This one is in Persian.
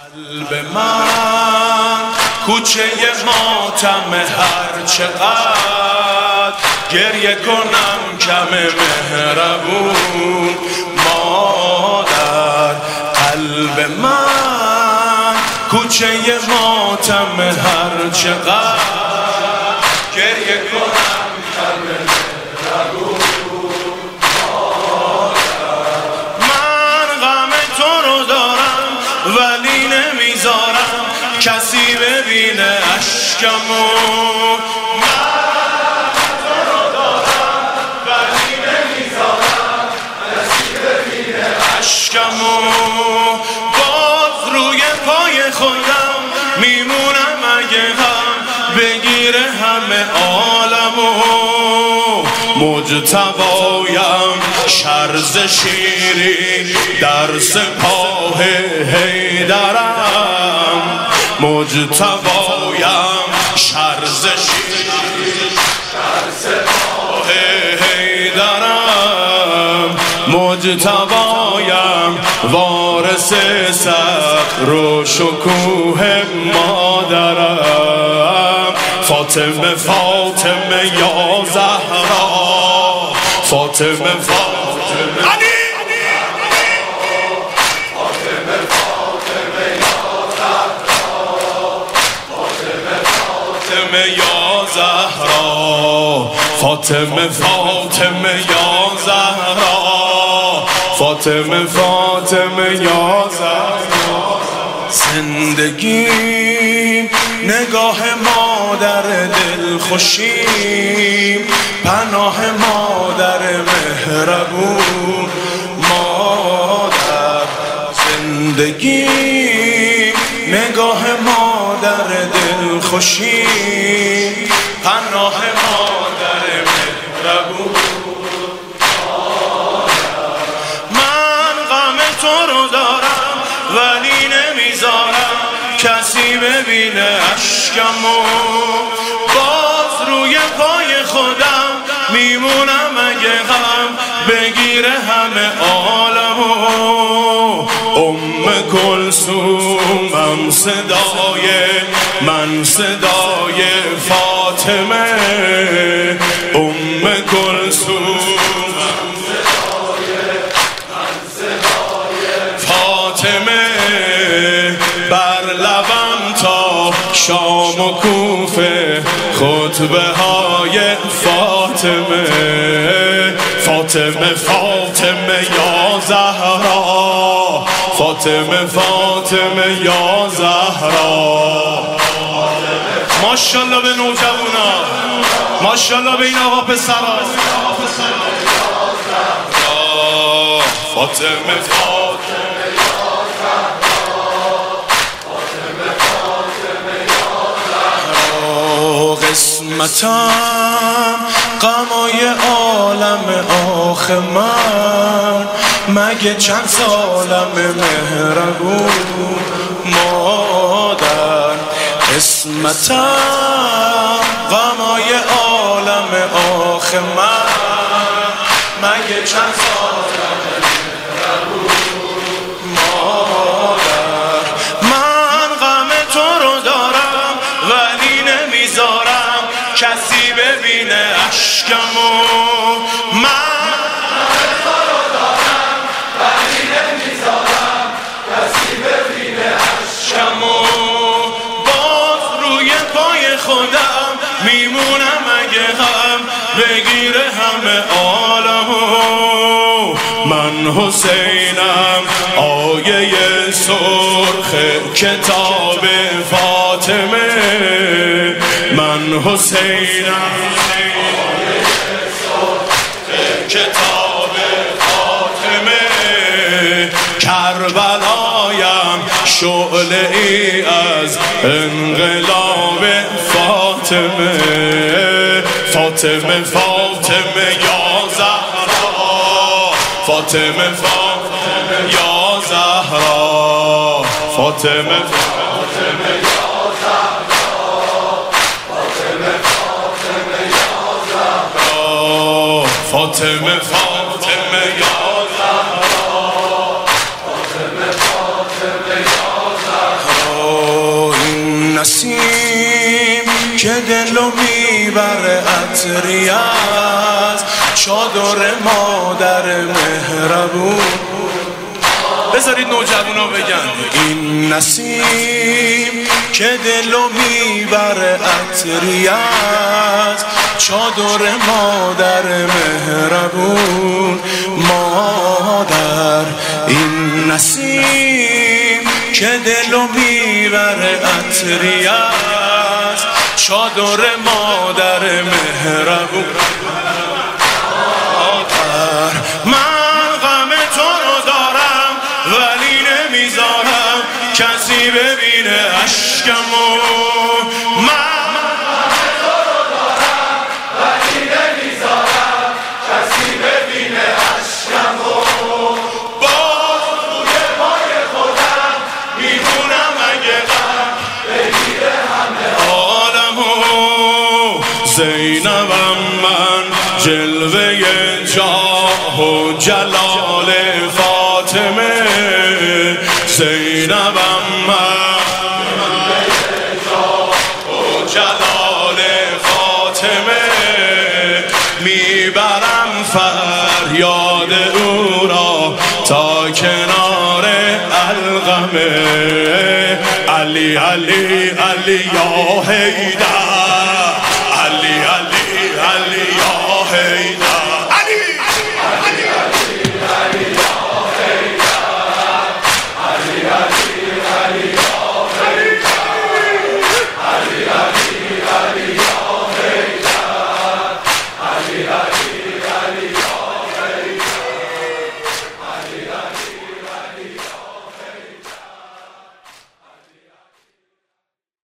قلب من کوچه ماتم، هر چقدر گریه کنم کم مهربون مادر. قلب من کوچه ماتم، هر چقدر گریه کنم کم مهربون مادر. من غم تو رو دارم ولی نمیذارم کسی ببینه اشکمو. من تو رو دارم ولی نمیذارم کسی ببینه اشکمو. باز روی پای خودم میمونم اگه هم بگیره همه عالمو. مجتبایم شرز شیری در سپاه حیدرم. مجتبایم شرز شیری در سپاه حیدرم. مجتبایم وارث صدر و شکوه مادرم. فاطمه فاطمه یا زهرا، فاطمه فاطمه علی، فاطمه فاطمه یا زهرا، فاطمه فاطمه یا زهرا، فاطمه فاطمه یا زهرا، فاطمه فاطمه یا زهرا. زندگیم نگاه مادر دلخوشیم، پناه مادر مهربون مادر. زندگیم نگاه مادر دلخوشیم، پناه مادر مهربون مادر. من غم تو رو دارم ولی نمیذارم کسی ببینه اشکمو. باز روی پای خودم میمونم اگه غم بگیره همه عالمو. کلثومم صدای من، صدای فاطمه. کلثومم صدای من، صدای فاطمه. بر لبم تا شام و کوفه خطبه های فاطمه. فاطمه فاطمه یا زهرا، فاطمه فاطمه یا زهرا. ماشاءالله به نوجوانا، ماشاءالله به این آقا پسرا. فاطمه فاطمه یا زهرا، فاطمه فاطمه یا زهرا. قسمتم غمای عالم آخ من، مگه چند سالم مهربون مادر. قسمتم غمای عالم آخ من، مگه چند سالم مهربون مادر. من غم تو رو دارم ولی نمیذارم کسی ببینه اشکمو. من تو رو دارم ولی نمیذارم کسی ببینه اشکمو. باز روی پای خودم میمونم اگه هم بگیره همه عالمو. من حسینم آیه سرخ کتاب فاطمه. من حسینم آیه سرخ کتاب فاطمه. کربلایم شعله ای از انقلاب فاطمه. فاطمه فاطمه یا زهرا، فاطمه فاطمه یا زهرا، فاطمه فاطمه یا زهرا، فاطمه فاطمه یا زهرا، فاطمه فاطمه یا زهرا، فاطمه فاطمه یا زهرا. نسیم که دلو میبره عطری از چادر مادر مهربون. بذارید نوجوانا بگن این نسیم که دلو میبره عطری از چادر مادر مهربون. مادر این نسیم که دلو میبره عطری از چادر مادر مهربون. مادر من غم تو رو دارم ولی نمیذارم کسی ببینه اشکمو. من غم تو رو دارم ولی نمیذارم کسی ببینه اشکمو. باز روی پای خودم میمونم اگه غم بگیره همه عالمو. زینبم من جلوه جاه و جلال فاطمه. زینبم من جلوه جاه و جلال فاطمه. میبرم فریاد او را تا کنار القمه. علی علی علی یا حیدر